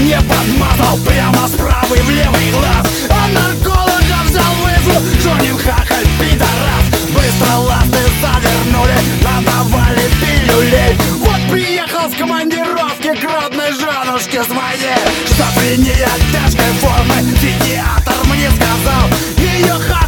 не подмазал прямо с правый в левый глаз. А нарколога взял вызов, Джонни хахаль пидорас. Быстро ласты завернули, надавали пилюлей. Вот приехал с командировки к родной женушке своей. Что при ней тяжкой формы педиатр мне сказал, ее хахаль